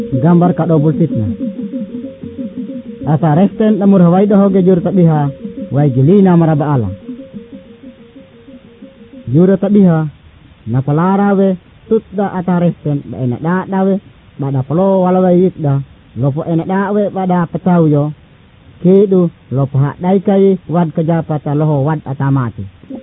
gambar ka double sitna. Asa resten lamur hawai doho ge jur tabiha wai gilina marabaala. Jur tabiha napalarawe tutda ata resten ba enak da dawe bada pelo walawe yitda lopo enak dawe bada petauyo kedu lopo hak dai kai wad kejapata loho wad atamati.